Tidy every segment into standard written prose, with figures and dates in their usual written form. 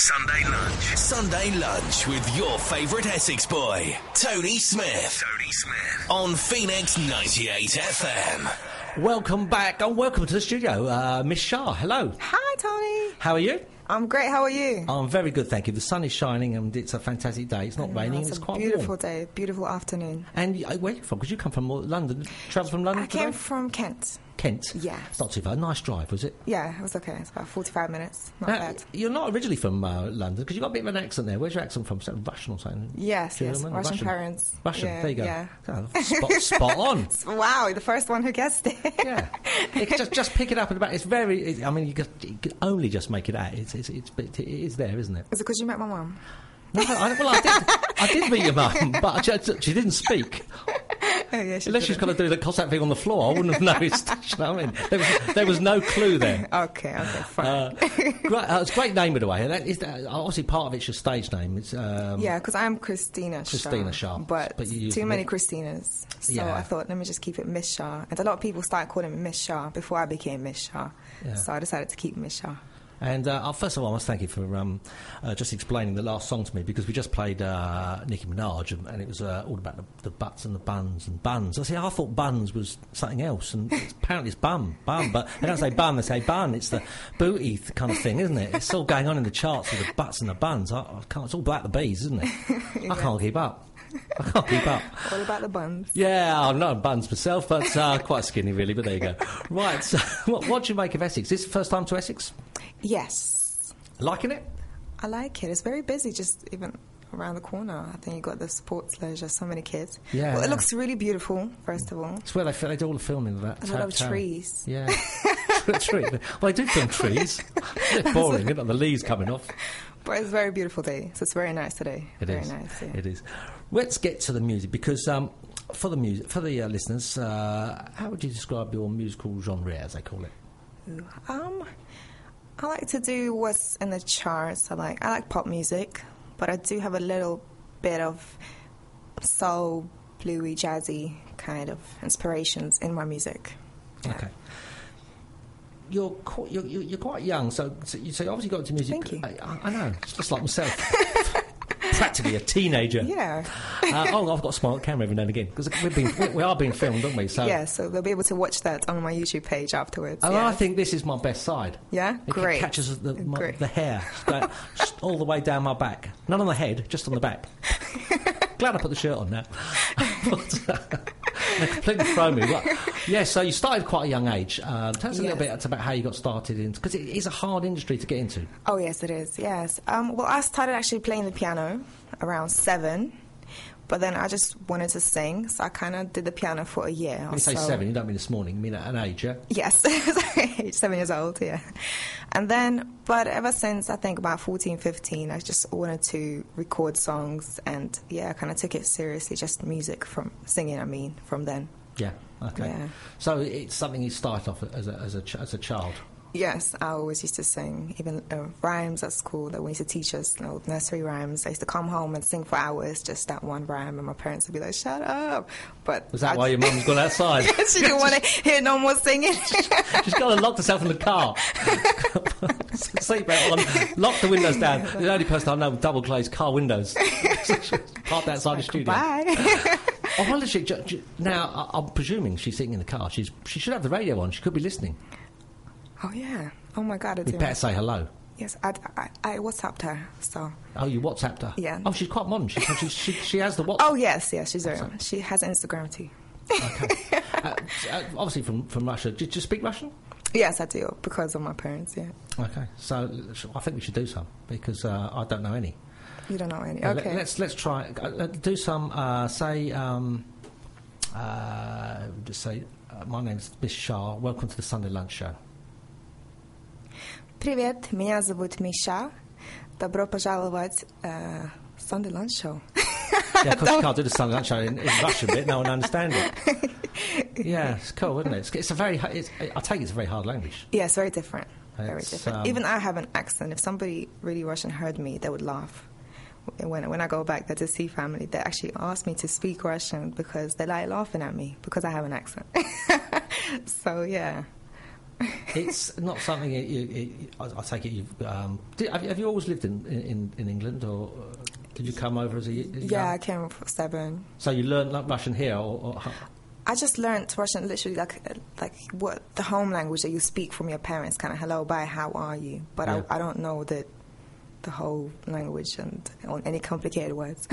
Sunday Lunch. Sunday Lunch with your favourite Essex boy, Tony Smith. On Phoenix 98 FM. Welcome back and welcome to the studio. Miss Shah, hello. Hi, Tony. How are you? I'm great. How are you? I'm very good, thank you. The sun is shining and it's a fantastic day. It's not raining, it's quite beautiful warm. Day, beautiful afternoon. And where are you from? Because you come from London. Travel from London I came today? from Kent. Kent? Yeah. It's not too far. Nice drive, was it? Yeah, it was okay. It's about 45 minutes. Not bad. You're not originally from London because you've got a bit of an accent there. Where's your accent from? Is that Russian or something? Yes, German? Russian parents. Russian, Yeah, there you go. yeah. Oh, spot on. Wow, you're the first one who guessed it. Yeah. Just pick it up and about. It's very. I mean, you can only just make it out. It is there, isn't it? Is it because you met my mum? No, I did meet your mum, but she didn't speak. Oh, yeah, Unless she's got to do the contact thing on the floor, I wouldn't have noticed. You know what I mean? There was no clue there. Okay, fine. It's a great name, by the way. Obviously, part of it's your stage name. It's, yeah, because I'm Christina Shah. But you too many Christinas. So yeah. I thought, let me just keep it Miss Shah. And a lot of people started calling me Miss Shah before I became Miss Shah. Yeah. So I decided to keep Miss Shah. And first of all, I must thank you for just explaining the last song to me, because we just played Nicki Minaj, and it was all about the butts and the buns and buns. I thought buns was something else, and apparently it's bum. But they don't say bum, they say bun. It's the booty kind of thing, isn't it? It's all going on in the charts with the butts and the buns. I can't. It's all black the bees, isn't it? Yeah. I can't keep up. All about the buns. Yeah, I'm not buns myself, but quite skinny, really. But there you go. Right, so what do you make of Essex? Is this the first time to Essex? Yes. Liking it? I like it. It's very busy, just even around the corner. I think you got the sports leisure, so many kids. Yeah. Well, it looks really beautiful, first of all. It's where they do all the filming of that. A lot of trees. Yeah. Tree. Well, they do film trees. It's boring, isn't it? The leaves coming off. But it's a very beautiful day, so it's very nice today. It is. Very nice, yeah. It is. Let's get to the music, because for the listeners, how would you describe your musical genre, as they call it? I like to do what's in the charts. I like pop music, but I do have a little bit of soul, bluey, jazzy kind of inspirations in my music. Yeah. Okay. You're quite young, so you obviously got into music. Thank you. I know, it's just like myself. Practically a teenager. Yeah. I've got a smart camera every now and again, because we are being filmed, aren't we? So yeah, so they'll be able to watch that on my YouTube page afterwards. Oh, yeah. I think this is my best side. Yeah? It Great. catches the Great. hair just all the way down my back. Not on the head, just on the back. Glad I put the shirt on now. They completely throw me. Well, yeah, so you started quite a young age. Tell us a little bit about how you got started in, because it is a hard industry to get into. Oh, yes, it is, yes. Well, I started actually playing the piano around 7, but then I just wanted to sing, so I kind of did the piano for a year. When you say 7, you don't mean this morning, you mean at an age, yeah? Yes, sorry, 7 years old, yeah. And then, but ever since, I think about 14, 15, I just wanted to record songs, and yeah, I kind of took it seriously, just music from singing, from then. Yeah, okay. Yeah. So it's something you started off as a child? Yes, I always used to sing, even rhymes at school that we used to teach us, nursery rhymes. I used to come home and sing for hours, just that one rhyme, and my parents would be like, shut up. But was that why your mum's gone outside? She didn't want to hear no more singing. She's got to lock herself in the car. Seatbelt on, lock the windows down. The only person I know with double-glazed car windows. Parked outside the studio. Bye. Oh, well, now, I'm presuming she's sitting in the car. She should have the radio on. She could be listening. Oh, yeah. Oh, my God. We better say hello. Yes, I WhatsApped her, so... Oh, you WhatsApped her? Yeah. Oh, she's quite modern. She has the WhatsApp. Oh, yes, she's very modern. She has Instagram, too. Okay. Obviously from Russia. Did you speak Russian? Yes, I do, because of my parents, yeah. Okay, so I think we should do some, because I don't know any. You don't know any? Okay. Let's try. Do some, just say, my name's Miss Shah. Welcome to the Sunday Lunch Show. Привет, меня зовут Миша. Добро пожаловать Sunday Lunch Show. Yeah, because you can't do the Sunday Lunch Show in Russian bit, no one understands it. Yeah, it's cool, isn't it? It's a very, I take it's a very hard language. Yeah, it's very different. Very different. Even I have an accent. If somebody really Russian heard me, they would laugh. When I go back there to see family, they actually ask me to speak Russian because they like laughing at me because I have an accent. So, yeah. It's not something. I take it you've. Have you always lived in England, or did you come over as a? Yeah, I came for 7. So you learned Russian here, or I just learned Russian literally like what the home language that you speak from your parents, kind of hello, bye, how are you? But yeah. I don't know the whole language and on any complicated words.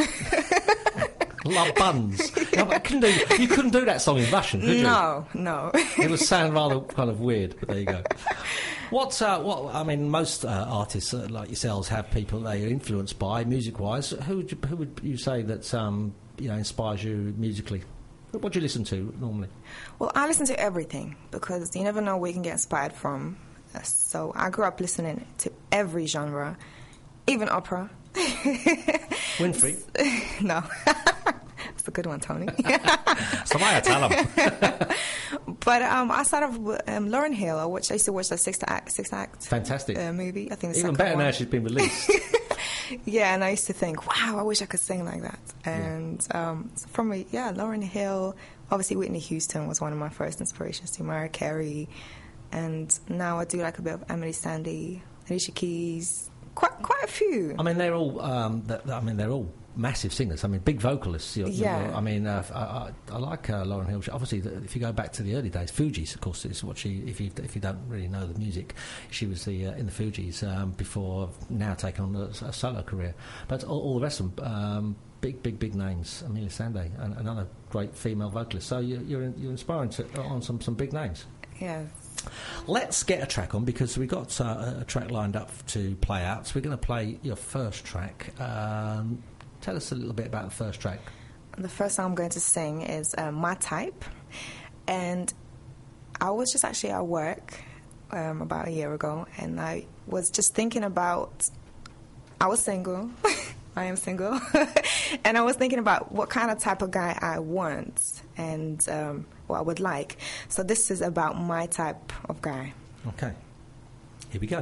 Love buns. No, you couldn't do that song in Russian, could you? No. It would sound rather kind of weird, but there you go. What I mean, most artists like yourselves have people they're influenced by music-wise. Who would you say that inspires you musically? What do you listen to normally? Well, I listen to everything because you never know where you can get inspired from. So I grew up listening to every genre, even opera. Winfrey? No. That's a good one, Tony. Samaya, tell him. But I started with Lauryn Hill. I used to watch the Six Act Fantastic movie. I think the even second better one. now she's been released. Yeah, and I used to think, wow, I wish I could sing like that. And Lauryn Hill, obviously Whitney Houston was one of my first inspirations too, Mariah Carey, and now I do like a bit of Emily Sandé, Alicia Keys, quite a few. I mean, they're all they're all massive singers. I mean, big vocalists. I mean, I like Lauryn Hill. Obviously, if you go back to the early days, Fugees, of course, is what she. If you don't really know the music, she was in the Fugees before now taking on a solo career. But all the rest of them, big names. Amelia Sandé, another great female vocalist. So you're inspiring on some big names. Yeah. Let's get a track on because we've got a track lined up to play out. So we're going to play your first track. Tell us a little bit about the first track. The first song I'm going to sing is My Type. And I was just actually at work about a year ago, and I was just thinking about... I was single. I am single. And I was thinking about what kind of type of guy I want and what I would like. So this is about my type of guy. Okay. Here we go.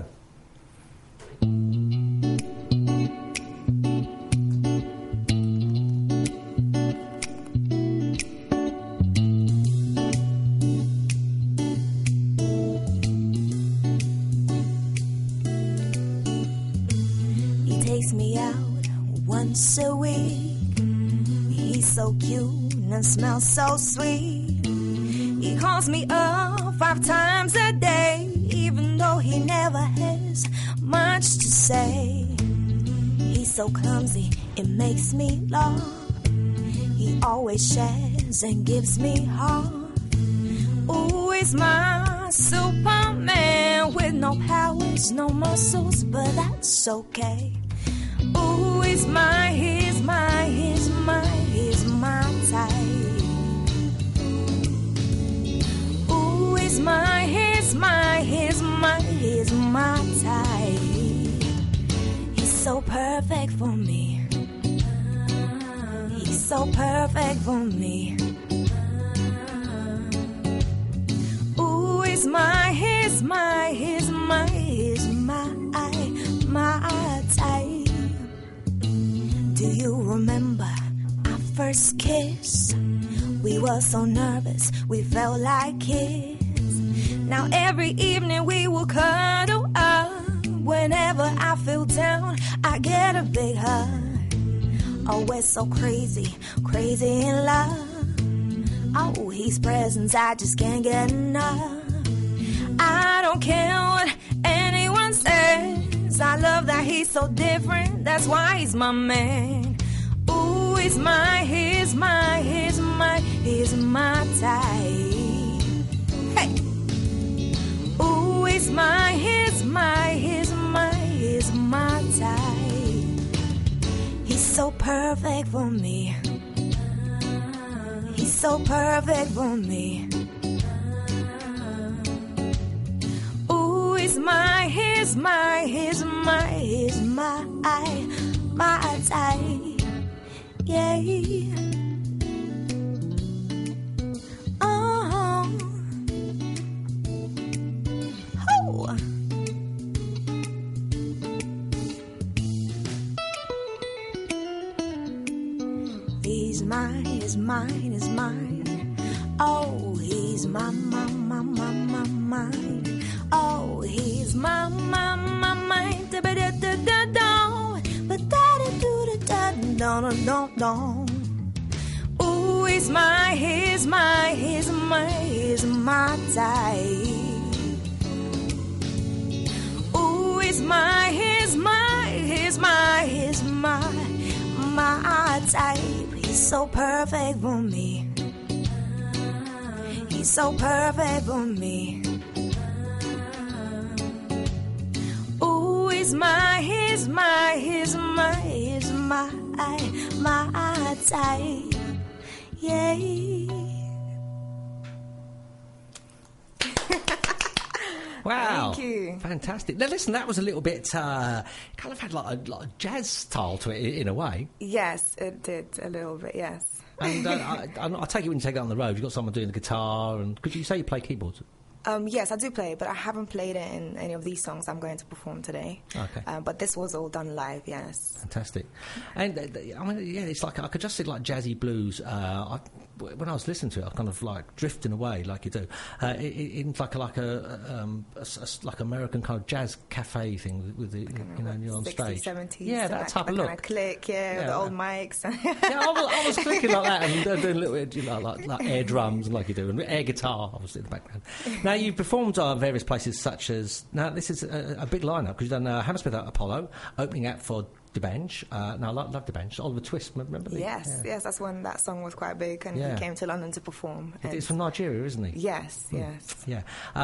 Once a week, he's so cute and smells so sweet. He calls me up 5 times a day, even though he never has much to say. He's so clumsy, it makes me laugh. He always shares and gives me heart. Ooh, he's my Superman with no powers, no muscles, but that's okay. Ooh, he's my type. Ooh, he's my type. He's so perfect for me. He's so perfect for me. Ooh, he's my type. Do you remember our first kiss? We were so nervous, we felt like kids. Now every evening we will cuddle up. Whenever I feel down, I get a big hug. Oh, we're so crazy in love. Oh, his presence, I just can't get enough. I don't care what anyone says. I love that he's so different. That's why he's my man. Ooh, he's my type. Hey. Ooh, he's my type. He's so perfect for me. He's so perfect for me. Ooh, he's my type. Yeah. Oh. Oh. He's mine. Oh, he's my, my, my, my, my mind. Oh, he's my, my, my mind. Da ba da da da da, ba da da da da da da da da. Ooh, he's my, he's my, he's my, he's my type. Ooh, he's my, he's my, he's my, he's my type. He's so perfect for me. He's so perfect for me. Ooh, he's my, he's my, he's my, he's my type. Yeah. Wow. Thank you. Fantastic. Now, listen, that was a little bit, kind of had like a jazz style to it in a way. Yes, it did a little bit. Yes. And I take it when you take it on the road, you've got someone doing the guitar, and could you say you play keyboards? Yes, I do play, but I haven't played it in any of these songs I'm going to perform today. Okay. But this was all done live, yes. Fantastic. And, I mean, yeah, it's like, I could just see like jazzy blues. When I was listening to it, I was kind of like drifting away, like you do, in like like American kind of jazz cafe thing with the, you know, you're on 60s, stage. 70s. Yeah, that type of look. Kind of click, with the old mics. Yeah, I was clicking like that and doing a little bit, you know, like air drums and like you do, and air guitar, obviously, in the background. Now, you've performed various places such as, now this is a big lineup, because you've done Hammersmith Apollo, opening act for Debange. Now, I love Debange. Oliver Twist, remember? Yes, that's when that song was quite big, and he came to London to perform. It's from Nigeria, isn't he? Yes, yes. Yeah.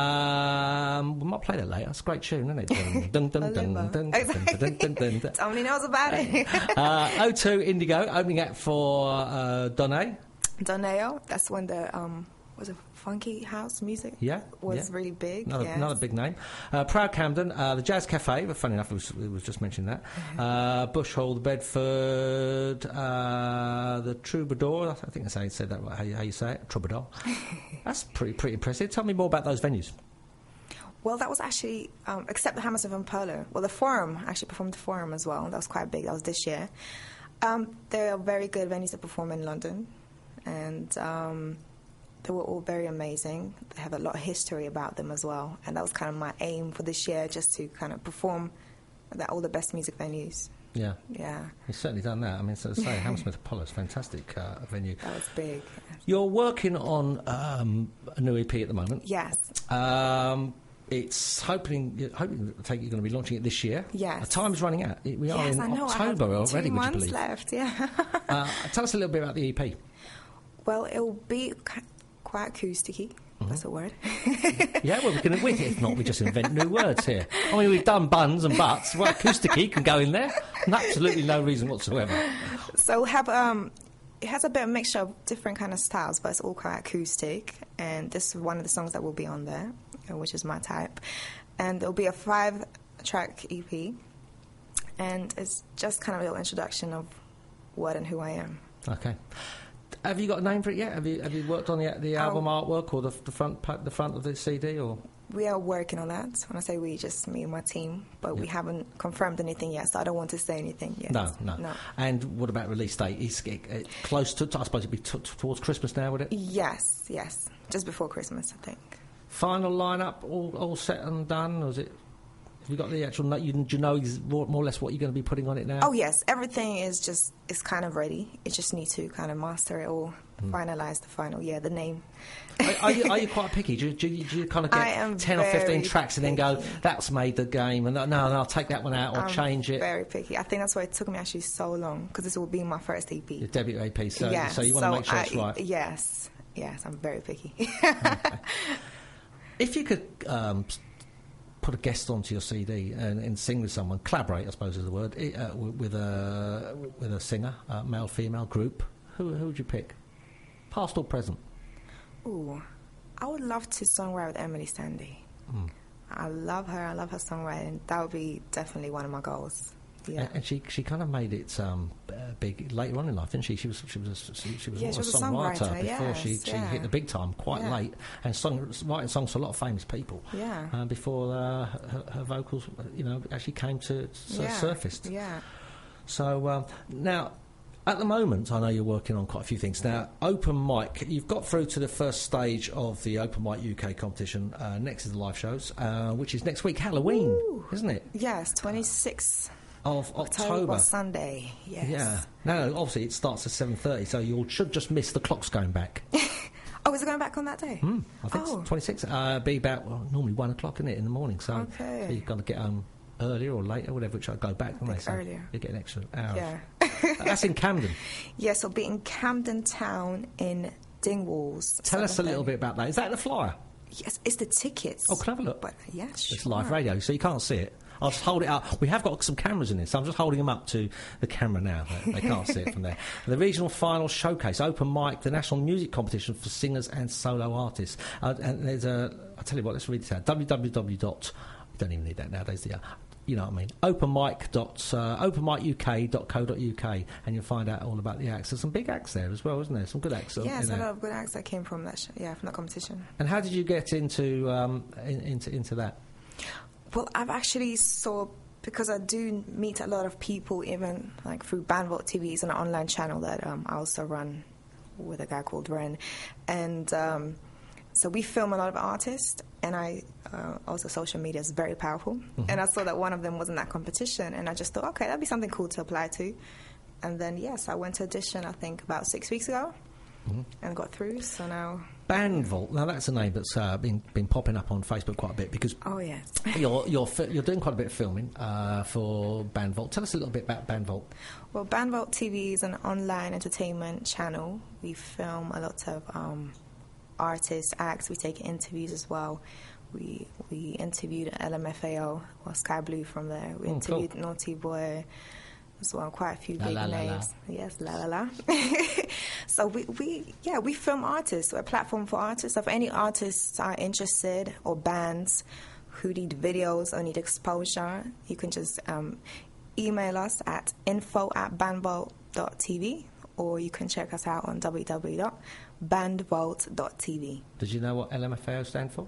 We might play that later. It's a great tune, isn't it? Dun, dun, dun, dun, dun, Exactly. dun, dun, dun, dun. Somebody knows about it. O2 Indigo, opening act for Donné. Doneo, that's when the was it funky house music? Was really big. Another big name. Proud Camden, the Jazz Cafe. But funny enough, it was just mentioning that. Bush Hall, the Bedford, the Troubadour. I think that's how you said that. How you say it? Troubadour. That's pretty impressive. Tell me more about those venues. Well, that was actually, except the Hammersmith and Polo. Well, the Forum, actually performed the Forum as well. That was quite big. That was this year. There are very good venues that perform in London. And they were all very amazing. They have a lot of history about them as well. And that was kind of my aim for this year, just to kind of perform at all the best music venues. Yeah. Yeah. You've certainly done that. I mean, so to say, Hammersmith Apollo is a fantastic venue. That was big. You're working on a new EP at the moment. Yes. It's hoping you're going to be launching it this year. Yes. Time's running out. We are in October already, would you believe? 2 months left, yeah. Tell us a little bit about the EP. Well, it will be quite acousticy. That's a word. Yeah, well, if not, we just invent new words here. I mean, we've done buns and butts. Well, acousticy can go in there. And absolutely no reason whatsoever. So we'll have, it has a bit of mixture of different kind of styles, but it's all quite acoustic. And this is one of the songs that will be on there, which is my type. And it'll be a 5-track EP. And it's just kind of a little introduction of what and who I am. Okay. Have you got a name for it yet? Have you worked on the album artwork or the front of the CD? Or we are working on that. When I say we, just me and my team, but we haven't confirmed anything yet, so I don't want to say anything yet. No. And what about release date? Is it close to? I suppose it'd be towards Christmas now, would it? Yes, just before Christmas, I think. Final lineup, all set and done, or is it? Have you got the actual? Do you know more or less what you're going to be putting on it now? Oh yes, everything is kind of ready. It just need to kind of master it all, finalize the final. Yeah, the name. Are you quite picky? Do you kind of get 10 or 15 tracks and then go, that's made the game, and no, I'll take that one out or change it? Very picky. I think that's why it took me actually so long, because this will be my first EP. Your debut EP, so you want to make sure it's right. Yes, I'm very picky. Okay. If you could put a guest onto your CD and sing with someone, collaborate, I suppose is the word, with a singer, male, female group, who would you pick? Past or present? Ooh, I would love to songwrite with Emily Sandy. I love her songwriting. That would be definitely one of my goals. Yeah. And she kind of made it big later on in life, didn't she? She was a songwriter before she hit the big time quite late, and writing songs for a lot of famous people. Yeah. Before her vocals, actually came to surfaced. Yeah. So now, At the moment, I know you're working on quite a few things. Now, Open Mic, you've got through to the first stage of the Open Mic UK competition. Next is the live shows, which is next week, Halloween, isn't it? Yes, 26th of October. Sunday, yes. Yeah. No, obviously it starts at 7:30, so you should just miss the clocks going back. Oh, is it going back on that day? I think it's 26. Be about, normally 1 o'clock, isn't it, in the morning? So you've got to get home earlier or later, whatever, which I'll go back. Earlier. You get an extra hour. Yeah. That's in Camden. Yes, it'll be in Camden Town in Dingwalls. Tell us a little bit about that. Is that the flyer? Yes, it's the tickets. Oh, can I have a look? But yes, it's live radio, so you can't see it. I'll just hold it up. We have got some cameras in this, so I'm just holding them up to the camera now. They can't see it from there. The regional final showcase, Open Mic, the national music competition for singers and solo artists. And there's I'll tell you what, let's read this out. www. You don't even need that nowadays, do you? You know what I mean? openmic.uk.co.uk, and you'll find out all about the acts. There's some big acts there as well, isn't there? Some good acts. Yes, a lot of good acts that came from that. From that competition. And how did you get into that? Well, I've actually because I do meet a lot of people, even like through Bandvolt TV, is an online channel that I also run with a guy called Ren, and so we film a lot of artists, and I also social media is very powerful, and I saw that one of them was in that competition, and I just thought, okay, that'd be something cool to apply to, and then yes, I went to audition I think about 6 weeks ago, and got through. So now Bandvolt. Now that's a name that's been popping up on Facebook quite a bit because you're doing quite a bit of filming for Bandvolt. Tell us a little bit about Bandvolt. Well, Bandvolt TV is an online entertainment channel. We film a lot of artists, acts. We take interviews as well. We interviewed LMFAO or Sky Blue from there. We interviewed Naughty Boy as well, quite a few big names. Yes, la la la. So we film artists. We're a platform for artists. So if any artists are interested or bands who need videos or need exposure, you can just email us at info@bandvolt.tv, or you can check us out on www.bandvolt.tv. Did you know what LMFAO stand for?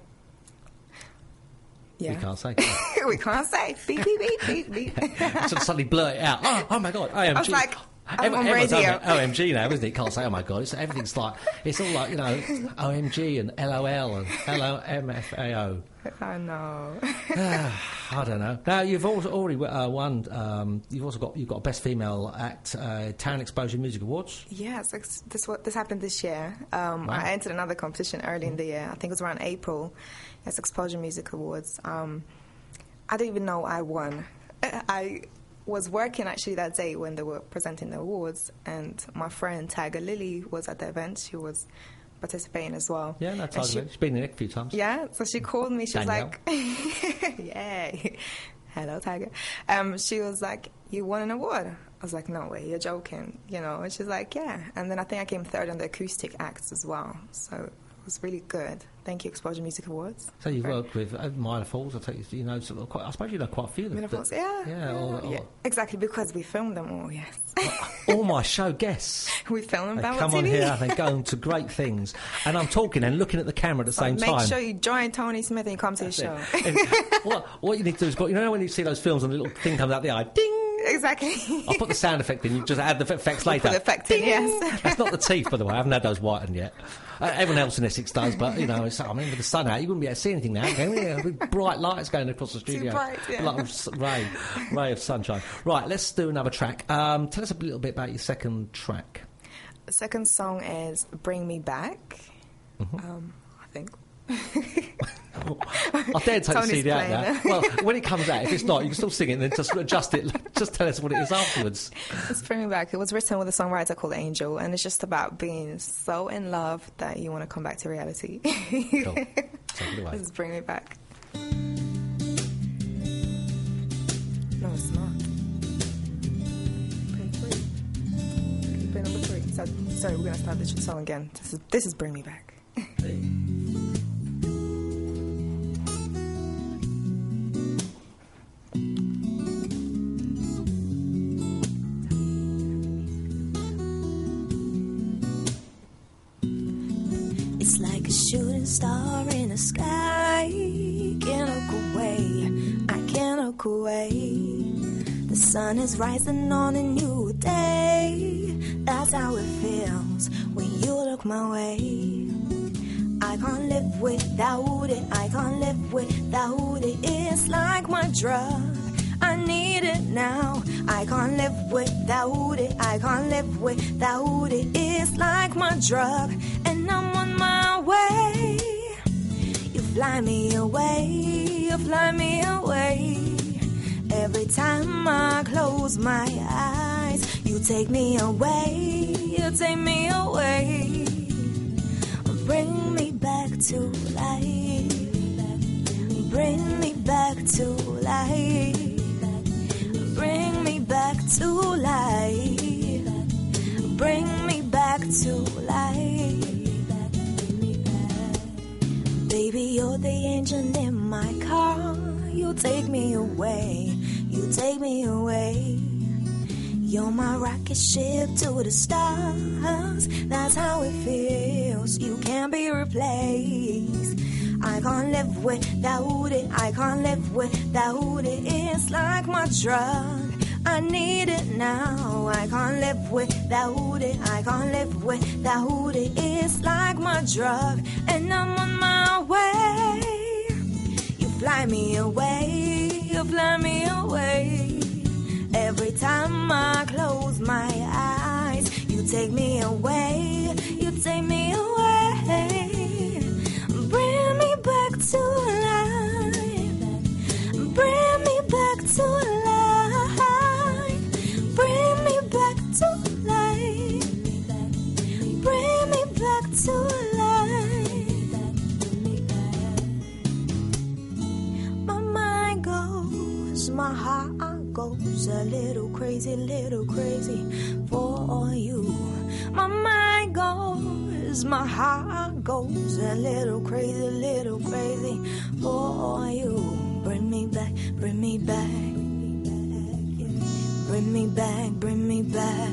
Yeah. We can't say. We can't say. Beep, beep, beep, beep, beep. I should suddenly blurt it out. Oh my God, OMG. I was like, I'm on radio. OMG now, isn't it? Can't say, oh my God. Everything's like, it's all like, OMG and LOL and LMFAO. I know. I don't know. Now, you've already won, you've got Best Female Act, Town Exposure Music Awards. Yes, this happened this year. Wow. I entered another competition early in the year. I think it was around April. It's Exposure Music Awards. I didn't even know I won. I was working actually that day when they were presenting the awards, and my friend Tiger Lily was at the event. She was participating as well. Yeah, no, Tiger Lily. She's been in it a few times. Yeah, so she called me. She was like, yeah, hello, Tiger. She was like, you won an award. I was like, no way, you're joking, And she's like, yeah. And then I think I came third on the acoustic acts as well. So it was really good. Thank you, Exposure Music Awards. So you've worked with Minor Falls. I suppose you know quite a few of them. Minor Falls, yeah. Yeah, exactly, because we filmed them all. Yes. All my show guests. We film them. They come on here. They go into great things, and I'm talking and looking at the camera at the same time. Make sure you join Tony Smith and you come to his show. What you need to do is, when you see those films and the little thing comes out the eye, ding. Exactly. I'll put the sound effect in. You just add the effects later. Put the effect in, yes. That's not the teeth, by the way. I haven't had those whitened yet. Everyone else in Essex does, but with the sun out, you wouldn't be able to see anything now. With bright lights going across the studio. Too bright, yeah. Like ray of sunshine. Right, let's do another track. Tell us a little bit about your second track. The second song is "Bring Me Back." I think. I dare take the CD out now. Well, when it comes out, if it's not, you can still sing it and then just adjust it. Just tell us what it is afterwards. It's Bring Me Back. It was written with a songwriter called Angel, and it's just about being so in love that you want to come back to reality. Cool. Take it away. This is Bring Me Back. No, it's not. Play 3. Play number 3. Sorry, we're going to start the song again. This is Bring Me Back. It's like a shooting star in the sky. Can't look away. I can't look away. The sun is rising on a new day. That's how it feels when you look my way. I can't live without it, I can't live without it. It's like my drug, I need it now. I can't live without it, I can't live without it. It's like my drug, and I'm on my way. You fly me away, you fly me away. Every time I close my eyes, you take me away, you take me away. Bring me back to life, bring me back to life, bring me back to life, bring me back to life. Baby, you're the engine in my car. You take me away, you take me away. You're my rocket ship to the stars. That's how it feels, you can't be replaced. I can't live without it, I can't live without it. It's like my drug, I need it now. I can't live without it, I can't live without it. It's like my drug, and I'm on my way. You fly me away, you fly me away. Every time I close my eyes, you take me away, you take me away. Bring me back to life, bring me back to life, bring me back to life, bring me back to life. My mind goes, my heart goes a little crazy for you. My mind goes, my heart goes a little crazy for you. Bring me back, bring me back, bring me back, bring me back,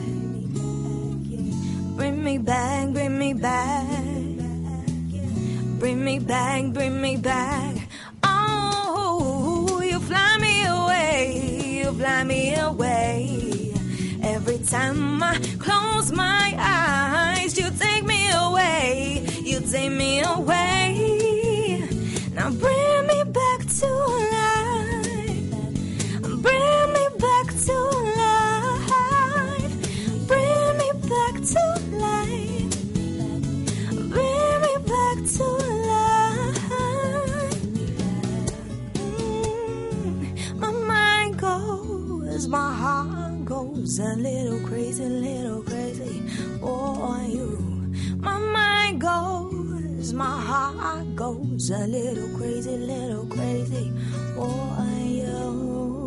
bring me back, bring me back, bring me back, bring me back. Oh, you fly me away, you fly me away. Every time I close my eyes, you take me away, you take me away. Now bring me back to life, bring me back to life, bring me back to life, bring me back to life. My mind goes, my heart goes a little crazy for you. My mind goes, my heart goes a little crazy for you.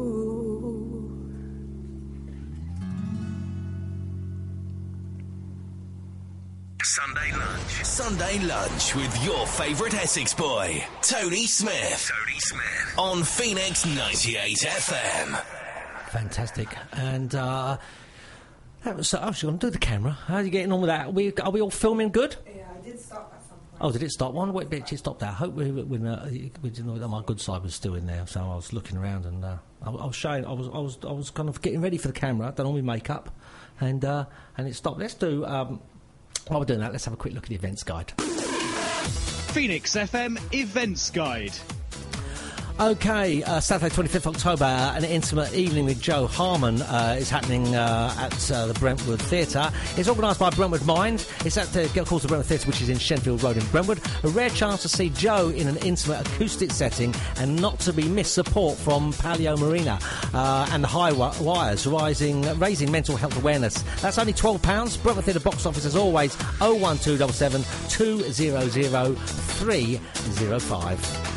Sunday lunch with your favourite Essex boy, Tony Smith. On Phoenix 98 FM. Fantastic. And that was, I was going to do the camera. How are you getting on with that? Are we all filming good? Yeah, I did stop at some point. Oh, did it stop? One wait, bitch, it stopped that. I hope we didn't know that my good side was still in there. So I was looking around and I was showing. I was kind of getting ready for the camera. Done all my makeup, and it stopped. Let's do. While we're doing that, let's have a quick look at the events guide. Phoenix FM Events Guide. Okay, Saturday 25th October, an intimate evening with Joe Harmon is happening at the Brentwood Theatre. It's organised by Brentwood Mind. It's at the Girl Calls the Brentwood Theatre, which is in Shenfield Road in Brentwood. A rare chance to see Joe in an intimate acoustic setting, and not to be missed support from Palio Marina and the High Wires, raising mental health awareness. That's only £12. Brentwood Theatre box office, as always, 01277 200 305.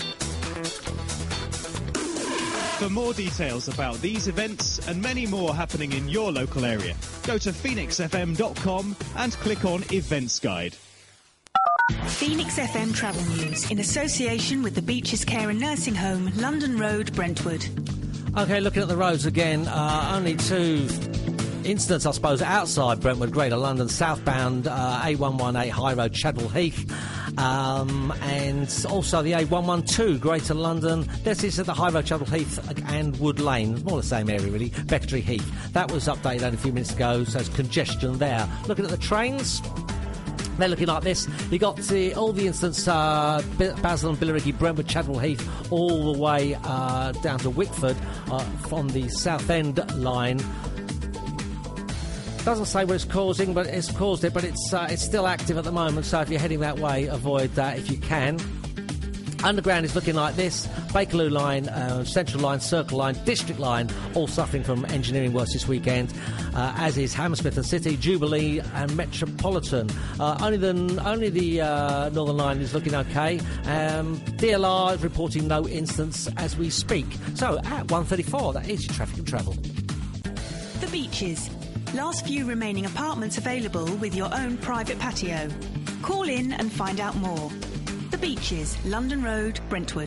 For more details about these events and many more happening in your local area, go to phoenixfm.com and click on Events Guide. Phoenix FM Travel News in association with the Beaches Care and Nursing Home, London Road, Brentwood. OK, looking at the roads again, only two incidents, I suppose, outside Brentwood, Greater London, southbound A118 High Road, Chadwell Heath, And also the A112, Greater London. This is at the High Road, Chadwell Heath and Wood Lane. More the same area, really. Beckentree Heath. That was updated only a few minutes ago, so there's congestion there. Looking at the trains, they're looking like this. You got all the instance, Basil and Billericay, Brentwood, Chadwell Heath, all the way down to Wickford from the South End line. Doesn't say what it's causing, but it's caused it. But it's still active at the moment. So if you're heading that way, avoid that if you can. Underground is looking like this. Bakerloo line, Central line, Circle line, District line, all suffering from engineering works this weekend, as is Hammersmith and City, Jubilee and Metropolitan. Only the Northern line is looking okay. DLR is reporting no incidents as we speak. So at 1:34, that is your traffic and travel. The Beaches. Last few remaining apartments available with your own private patio. Call in and find out more. The Beaches, London Road, Brentwood.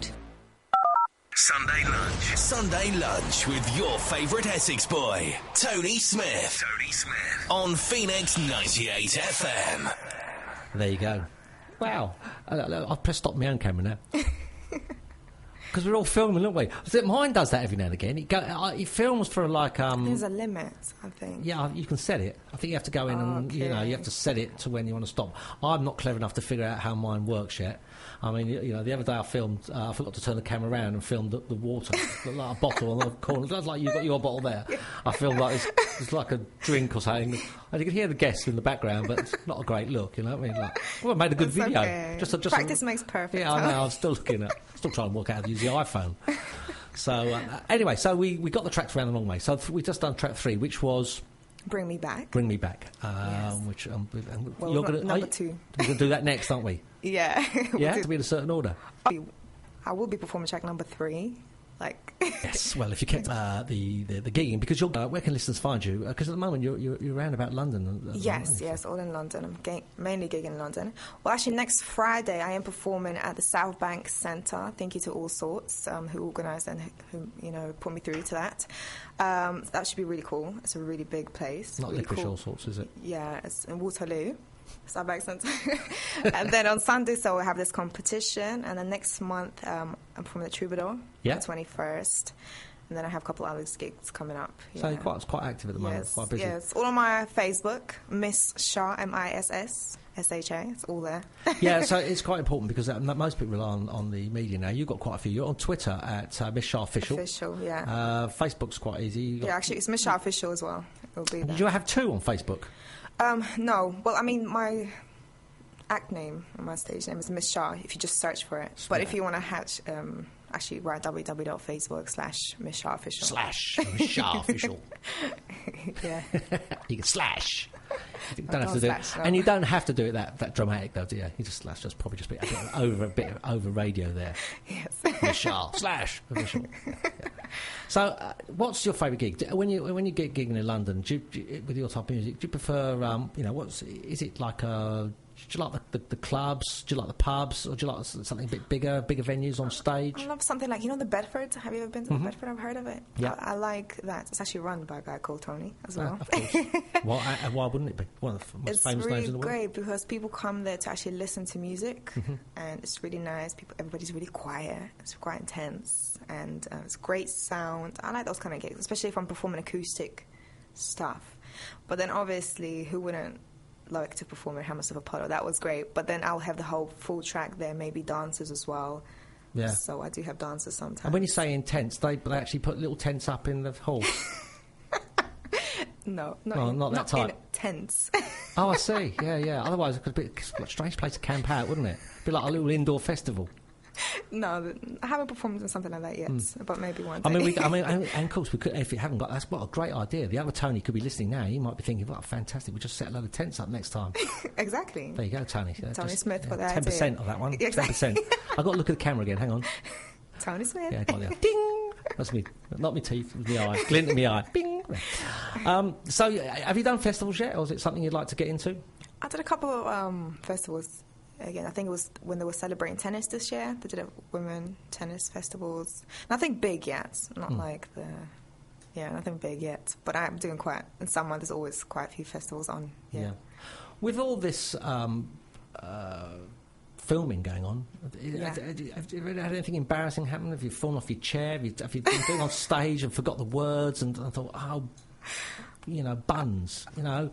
Sunday lunch with your favourite Essex boy, Tony Smith. On Phoenix 98 FM. There you go. Wow. I'll press stop my own camera now. Because we're all filming, aren't we? So mine does that every now and again. It films for like... There's a limit, I think. Yeah, you can set it. I think you have to go in and, you have to set it to when you want to stop. I'm not clever enough to figure out how mine works yet. I mean, the other day I filmed, I forgot to turn the camera around and filmed the water, like a bottle on the corner. It looks like you've got your bottle there. I filmed like it's like a drink or something. And you can hear the guests in the background, but it's not a great look, you know what I mean? Like, well, I made a good video. Okay. Just practice makes perfect. Yeah, I know. I'm still looking at, still trying to work out how to use the iPhone. So, anyway, so we got the tracks around the long way. So we've just done track 3, which was... Bring Me Back. Yes. Which you're going to... Number 2. We're going to do that next, aren't we? Yeah. Yeah, to be in a certain order. I will be performing track number 3. Yes, well, if you kept the gigging, because where can listeners find you? Because at the moment you're around about London. Yes, all in London. I'm mainly gigging in London. Well, actually, next Friday I am performing at the South Bank Centre. Thank you to All Sorts who organised and who put me through to that. That should be really cool. It's a really big place. Not really Licorice cool. All Sorts, is it? Yeah, it's in Waterloo. South Bank Centre. And then on Sunday, so we'll have this competition. And then next month, I'm performing at Troubadour, on the 21st. And then I have a couple other gigs coming up. So you're quite active at the moment, quite busy. Yes, all on my Facebook, Miss Shah, MISSSHA, it's all there. Yeah, so it's quite important because most people rely on the media now. You've got quite a few. You're on Twitter at Miss Shah Official. Yeah. Facebook's quite easy. Yeah, actually, it's Miss Shah Official as well. It'll be there. Did you have 2 on Facebook? No. Well, I mean, my act name and my stage name is Miss Shah, if you just search for it. But if you want to actually write www.facebook/Miss Shah Official. /Miss Shah Official. Yeah. You can slash. You don't have to do it. No. And you don't have to do it that dramatic, though, do you? You just slash, just probably just be a bit over radio there. Yes. Miss Shah /Official. Yeah. So, what's your favourite gig? When you get gigging in London, with your type of music, do you prefer? Is it like a? Do you like the clubs? Do you like the pubs? Or do you like something a bit bigger venues on stage? I love something like, the Bedford. Have you ever been to the Bedford? I've heard of it. Yeah. I like that. It's actually run by a guy called Tony as well. Of course. Why wouldn't it be? One of the most famous names in the world. It's really great because people come there to actually listen to music, and it's really nice. Everybody's really quiet. It's quite intense, and it's great sound. I like those kind of gigs, especially if I'm performing acoustic stuff. But then obviously, who wouldn't like to perform at Hammersmith Apollo? That was great. But then I'll have the whole full track there, maybe dancers as well. Yeah. So I do have dancers sometimes. And when you say intense, they actually put little tents up in the hall? No, not that type. Tents. Oh, I see. Yeah. Otherwise, it could be a strange place to camp out, wouldn't it? Be like a little indoor festival. No, I haven't performed in something like that yet, but maybe one day. And of course, we could. If you haven't got, that's what a great idea. The other Tony could be listening now. He might be thinking, "Well, fantastic! We just set a load of tents up next time." Exactly. There you go, Tony. Tony Smith got that 10% of that one. 10%. I've got to look at the camera again. Hang on. Tony Smith. Yeah, got it. Ding. That's me. Not my teeth. The eye. Glint in the eye. Bing. So, have you done festivals yet, or is it something you'd like to get into? I did a couple of festivals. Again, I think it was when they were celebrating tennis this year. They did a women tennis festivals. Nothing big yet. Not like nothing big yet. But I'm doing in summer there's always quite a few festivals on. Yeah. With all this filming going on. Yeah. Have you ever had anything embarrassing happen? Have you fallen off your chair? Have you been on stage and forgot the words and thought, oh, buns, not.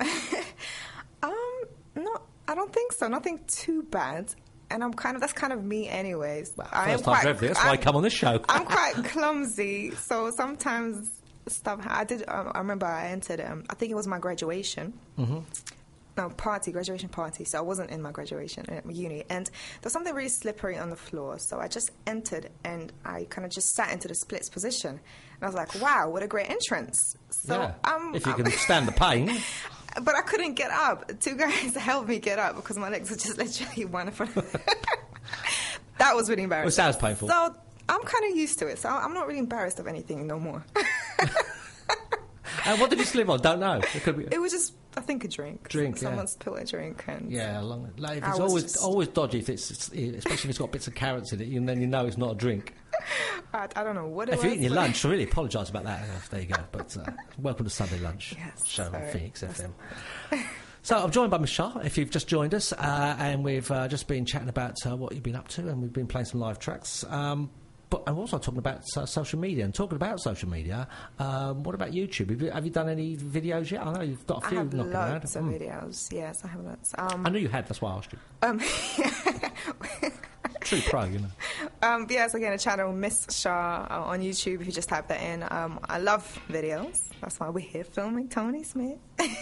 I don't think so. Nothing too bad. And that's kind of me anyways. Well, first time for everything. That's why I come on this show. I'm quite clumsy, so sometimes stuff. I remember I entered. I think it was my graduation. Mm-hmm. No, graduation party. So I wasn't in my graduation at my uni, and there was something really slippery on the floor. So I just entered, and I kind of just sat into the splits position, and I was like, "Wow, what a great entrance!" So if you can stand the pain. But I couldn't get up. 2 guys helped me get up because my legs were just literally one in front of That was really embarrassing. It sounds painful. So I'm kind of used to it. So I'm not really embarrassed of anything no more. And what did you slip on? Don't know. It was just, I think, a drink. Someone spilled a drink. And it's always dodgy, especially if it's got bits of carrots in it, and then you know it's not a drink. I don't know what it was. If you're eating your lunch, I really apologise about that. There you go. But welcome to Sunday Lunch show on Phoenix FM. So I'm joined by Miss Shah, if you've just joined us, and we've just been chatting about what you've been up to, and we've been playing some live tracks. But I'm also talking about social media. And talking about social media, what about YouTube? Have you done any videos yet? I know you've got a few knocking around. I have lots of videos. Yes, I have lots. I knew you had. That's why I asked you. True pro, you know. Yes, again, a channel, Miss Shah, on YouTube, if you just type that in. I love videos. That's why we're here filming Tony Smith.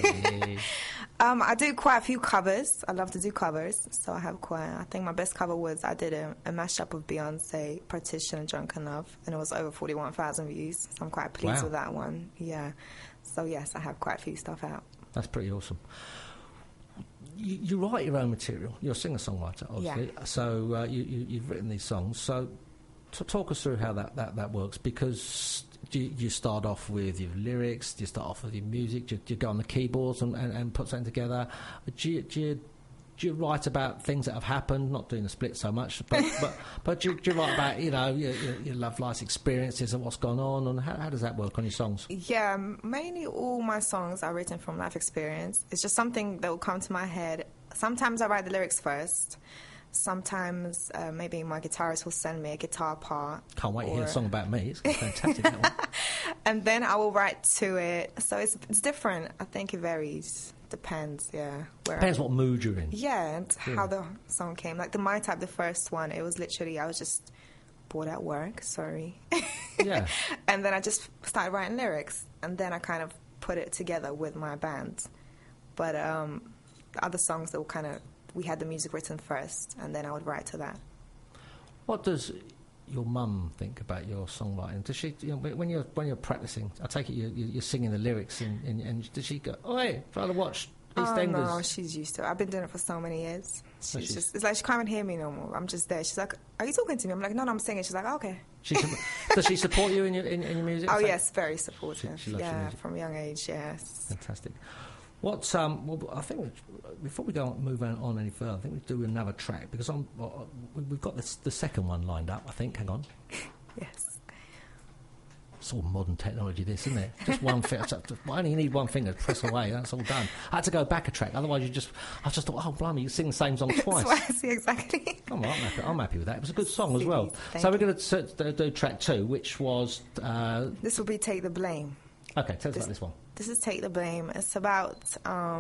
I do quite a few covers. I love to do covers. So I think my best cover was I did a mashup of Beyonce, Partition, and Drunken Love, and it was over 41,000 views. So I'm quite pleased with that one. Yeah. So, yes, I have quite a few stuff out. That's pretty awesome. You write your own material. You're a singer-songwriter, obviously. Yeah. So you've written these songs. So talk us through how that works, because do you start off with your lyrics? Do you start off with your music? Do you go on the keyboards and put something together? Do you write about things that have happened? Not doing the split so much, but do you write about your love life's experiences and what's gone on, and how does that work on your songs? Yeah, mainly all my songs are written from life experience. It's just something that will come to my head. Sometimes I write the lyrics first. Sometimes maybe my guitarist will send me a guitar part. Can't wait to hear a song about me. It's fantastic, that one. And then I will write to it. So it's different. I think it varies. Depends, yeah. Depends what mood you're in. Yeah, and how the song came. Like the My Type, the first one, it was literally, I was just bored at work, sorry. Yeah. And then I just started writing lyrics. And then I kind of put it together with my band. But the other songs that were we had the music written first, and then I would write to that. What does your mum think about your songwriting? Does she, when you're practicing, I take it you're singing the lyrics, and does she go, "Oi, try to watch EastEnders"? No, she's used to it. I've been doing it for so many years. It's like she can't even hear me no more. I'm just there. She's like, "Are you talking to me?" I'm like, "No, I'm singing." She's like, oh, "Okay." Does she support you in your music? Oh yes, very supportive. She loves your music. From a young age. Yes. Fantastic. What's well, I think before we move on any further, I think we do another track, because we've got the second one lined up. I think. Hang on. Yes. It's all modern technology, this, isn't it? Just one finger. I only need one finger to press away. That's all done. I had to go back a track. Otherwise, I just thought, oh blimey, you sing the same song twice. Twice, exactly. I'm happy with that. It was a good song as well. So we're going to do track 2, which was. This will be "Take the Blame." Okay, tell us about this one. This is "Take the Blame." It's about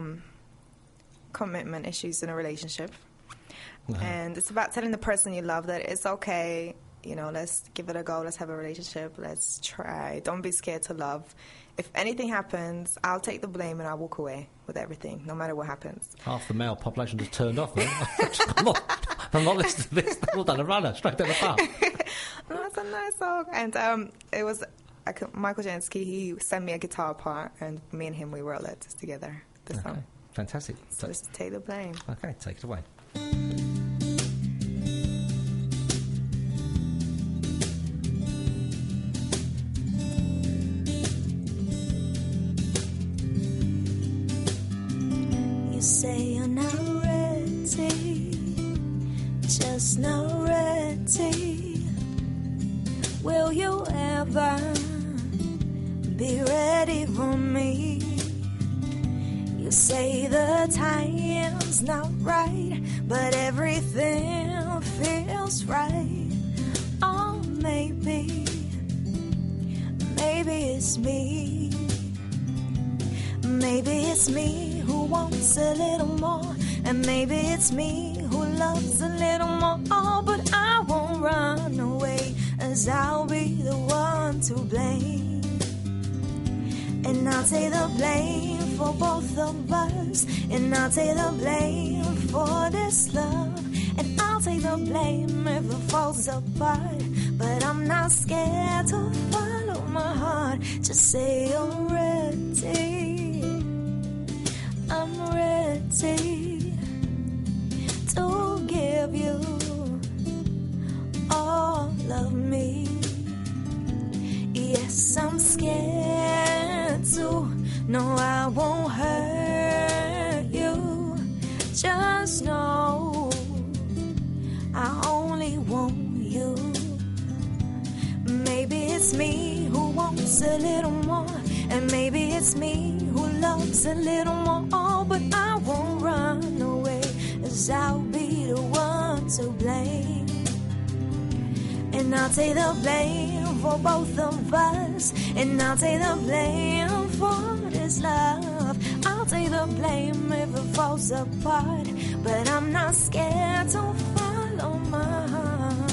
commitment issues in a relationship. Uh-huh. And it's about telling the person you love that it's okay, let's give it a go, let's have a relationship, let's try. Don't be scared to love. If anything happens, I'll take the blame and I'll walk away with everything, no matter what happens. Half the male population just turned off, man. I'm not listening to this. They've all done a runner straight down the path. No, it's a nice song. And it was... Michael Jansky, he sent me a guitar part, and me and him, we wrote it together. This song. Fantastic. So just take the blame. Okay, take it away. You say you're not ready, just not ready. Will you ever be ready for me? You say the time's not right, but everything feels right. Oh, maybe it's me. Maybe it's me who wants a little more, and maybe it's me who loves a little more. Oh, but I won't run away, as I'll be the one to blame. And I'll take the blame for both of us, and I'll take the blame for this love, and I'll take the blame if it falls apart. But I'm not scared to follow my heart. Just say I'm ready. I'm ready to give you all of me. Yes, I'm scared to. No, I won't hurt you. Just know I only want you. Maybe it's me who wants a little more, and maybe it's me who loves a little more. Oh, but I won't run away, as I'll be the one to blame. And I'll take the blame for both of us, and I'll take the blame for this love. I'll take the blame if it falls apart, but I'm not scared to follow my heart.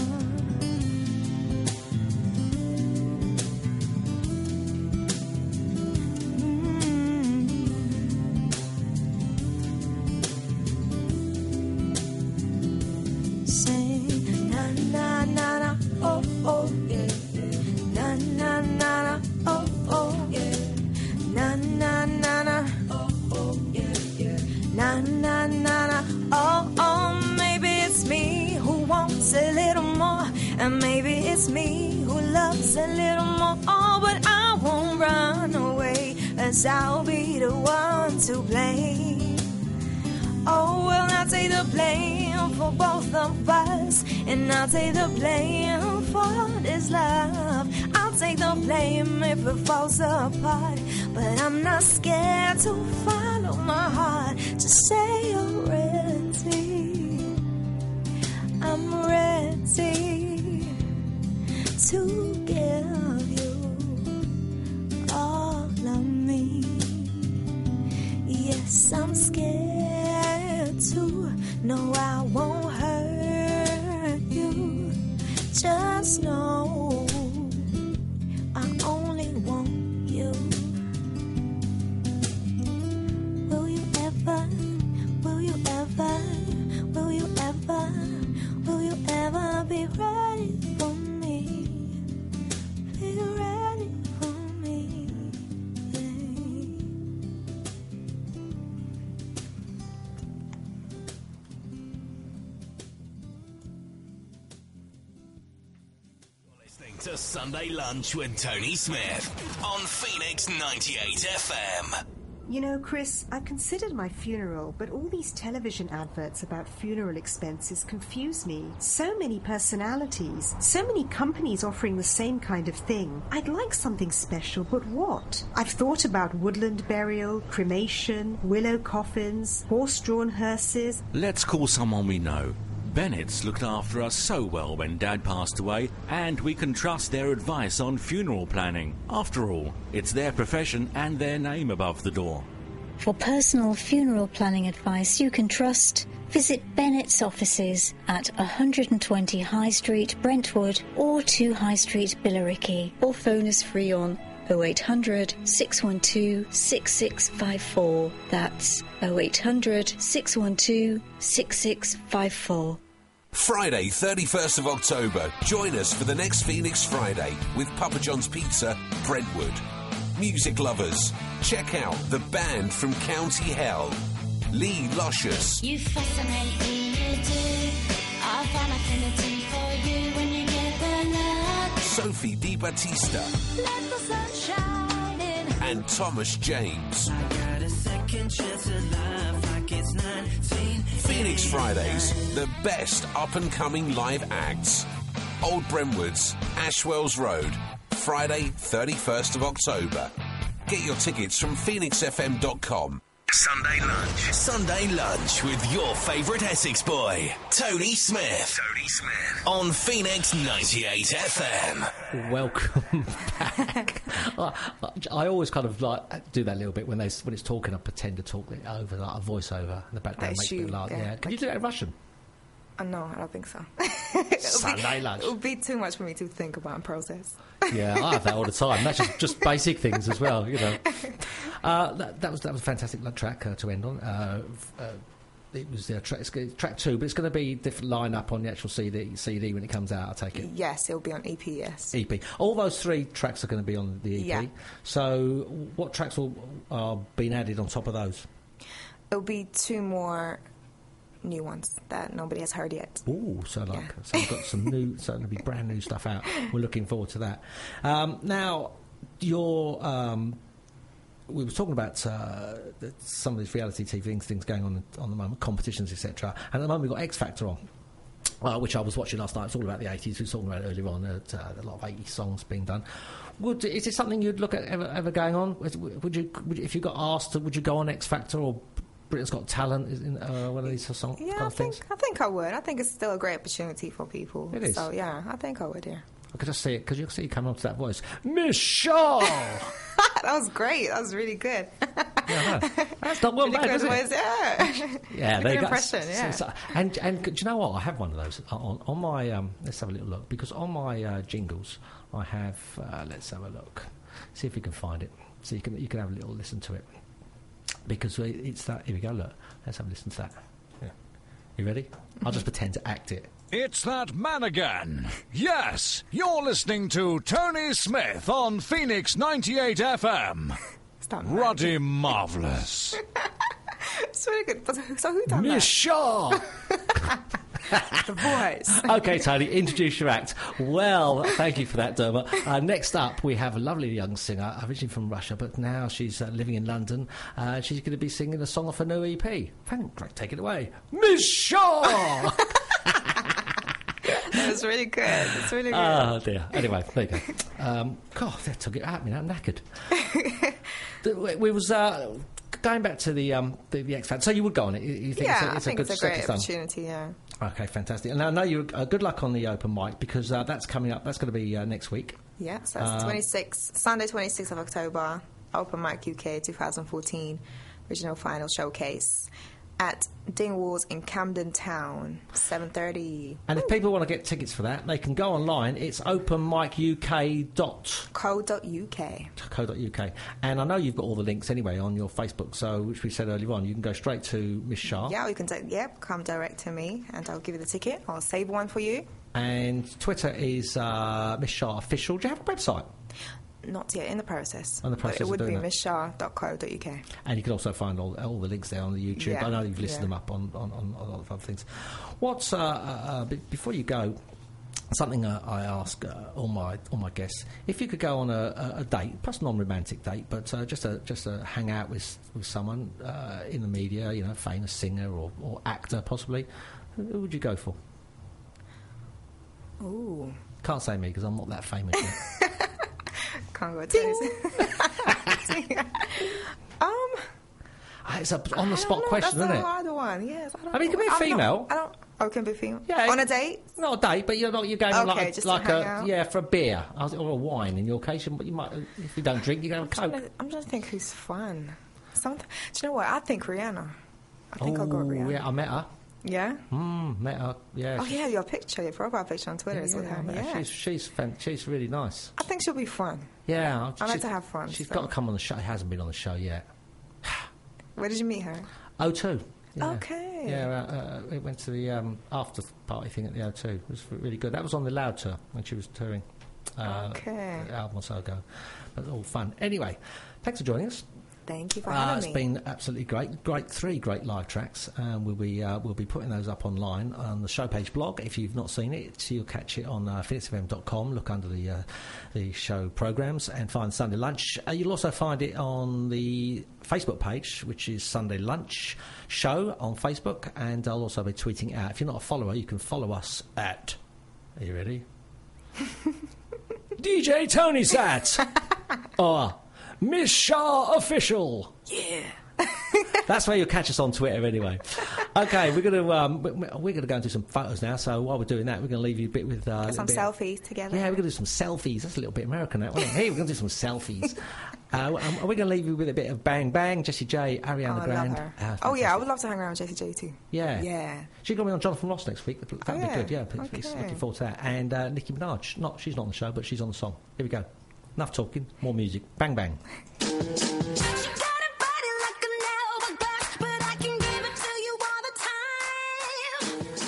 And maybe it's me who loves a little more. Oh, but I won't run away, as I'll be the one to blame. Oh, well, I'll take the blame for both of us, and I'll take the blame for this love. I'll take the blame if it falls apart, but I'm not scared to follow my heart. Just say you're ready. I'm ready to give you all of me. Yes, I'm scared to. No, I won't hurt you. Just know I only want you. Will you ever, will you ever, will you ever, will you ever be ready for me? Be ready for me, babe. You're listening to Sunday Lunch with Tony Smith on Phoenix 98 FM. You know, Chris, I've considered my funeral, but all these television adverts about funeral expenses confuse me. So many personalities, so many companies offering the same kind of thing. I'd like something special, but what? I've thought about woodland burial, cremation, willow coffins, horse-drawn hearses. Let's call someone we know. Bennett's looked after us so well when Dad passed away, and we can trust their advice on funeral planning. After all, it's their profession and their name above the door. For personal funeral planning advice you can trust, visit Bennett's offices at 120 High Street, Brentwood, or 2 High Street, Billericay, or phone us free on 0800 612 6654. That's 0800 612 6654. Friday, 31st of October. Join us for the next Phoenix Friday with Papa John's Pizza, Brentwood. Music lovers, check out the band from County Hell, Lee Luscious. You fascinate me, you do. I find affinity for you when you get the look. Sophie Di Battista. Let the sun shine in. And Thomas James. I got a second chance at life like it's 19. Phoenix Fridays, the best up-and-coming live acts. Old Brentwood's, Ashwells Road, Friday, 31st of October. Get your tickets from phoenixfm.com. Sunday Lunch. Sunday Lunch with your favourite Essex boy, Tony Smith. Tony Smith. On Phoenix 98 FM. Welcome back. I always kind of like do that a little bit when it's talking. I pretend to talk it over, like a voiceover in the background. Like Make it loud. Yeah. Can you do that in Russian? No, I don't think so. Sunday Lunch. It would be too much for me to think about and process. Yeah, I have that all the time. That's just basic things as well, you know. That was a fantastic track to end on. It was track 2, but it's going to be different line-up on the actual CD when it comes out, I take it. Yes, it'll be on EP, yes. EP. All those 3 tracks are going to be on the EP. Yeah. So what tracks are being added on top of those? It'll be 2 more new ones that nobody has heard yet. Ooh, so we've got some new, so there'll be brand new stuff out. We're looking forward to that. Now, we were talking about some of these reality TV things going on the moment, competitions, etc. And at the moment we've got X Factor on, which I was watching last night. It's all about the 80s. We were talking about it earlier on. A lot of 80s songs being done. Is it something you'd look at ever going on? Would you, if you got asked, would you go on X Factor or Britain's Got Talent? One of these songs? Yeah, I think I would. I think it's still a great opportunity for people. It is. So yeah, I think I would. Yeah. I could just see it because you can see you coming up to that voice, Miss Shaw. That was great. That was really good. Yeah, that's not well bad, is it? Voice, yeah. Yeah, good impression. Yeah. And do you know what? I have one of those on my. Let's have a little look, because on my jingles I have. Let's have a look. See if you can find it. So you can have a little listen to it, because it's that. Here we go. Look, let's have a listen to that. Yeah. You ready? I'll just pretend to act it. It's that man again. Yes, you're listening to Tony Smith on Phoenix 98 FM. Ruddy marvellous. It's really good. So who done Miss that? Shaw. The voice. Okay, Tony, introduce your act. Well, thank you for that, Dermot. Next up, we have a lovely young singer, originally from Russia, but now she's living in London. She's going to be singing a song off her new EP. Take it away. Miss Shaw! That was really good. It's really good. Oh, dear. Anyway, there you go. God, that took it out of me. I'm knackered. We was... going back to the X Factor, so you would go on it? You think it's a great opportunity, yeah. Okay, fantastic. And I know you good luck on the open mic, because that's coming up. That's going to be next week. Yeah, so it's Sunday 26th of October, Open Mic UK 2014, Regional Final Showcase at Dingwalls in Camden Town, 7:30. And if people want to get tickets for that, they can go online. It's openmicuk.co.uk. And I know you've got all the links anyway on your Facebook, so which we said earlier on, you can go straight to Miss Shah. Yeah, you can come direct to me and I'll give you the ticket. I'll save one for you. And Twitter is Miss Shah Official. Do you have a website? Not yet, in the process. On the process, but it would of doing be misshah.co.uk. And you can also find all the links there on the YouTube. Yeah, I know you've listed them up on a lot of other things. What's before you go? Something I ask all my guests: if you could go on a date, plus non-romantic date, but just a hang out with someone in the media, famous singer or actor, possibly, who would you go for? Ooh, can't say me because I'm not that famous yet. Can't go to it's a on the spot question, isn't it? That's a hard one. Yes, I mean, it can be a female. It can be a female. Yeah, on a date? Not a date, but you're going on for a beer or a wine. In your case, you might, if you don't drink, you go a Coke. I'm trying to think who's fun. Do you know what? I think Rihanna. I think I'll go with Rihanna. Yeah, I met her. Yeah? Met her, yeah. Oh, yeah, your profile picture on Twitter is with her. Yeah. She's really nice. I think she'll be fun. Yeah. I like to have fun. She's got to come on the show. She hasn't been on the show yet. Where did you meet her? O2. Yeah. Okay. Yeah, we went to the after party thing at the O2. It was really good. That was on the Loud tour when she was touring. An album or so ago. But all fun. Anyway, thanks for joining us. Thank you for having me. It's been absolutely great. Three great live tracks. We'll be putting those up online on the show page blog. If you've not seen it, you'll catch it on phoenixfm.com. Look under the show programmes and find Sunday Lunch. You'll also find it on the Facebook page, which is Sunday Lunch Show on Facebook. And I'll also be tweeting out. If you're not a follower, you can follow us at... Are you ready? DJ Tony Sat! Or... Miss Shah Official. Yeah. That's where you'll catch us on Twitter, anyway. Okay, we're gonna go and do some photos now. So while we're doing that, we're gonna leave you a bit with some selfies together. Yeah, we're gonna do some selfies. That's a little bit American, that, wasn't it? Hey, we're gonna do some selfies. We're gonna leave you with a bit of Bang Bang, Jessie J, Ariana Grande. I would love to hang around with Jessie J too. Yeah. She's gonna be on Jonathan Ross next week. That'd be good. Yeah, okay. Looking forward to that. And Nicki Minaj. She's not on the show, but she's on the song. Here we go. Enough talking, more music. Bang Bang. But I can give it to you all the time.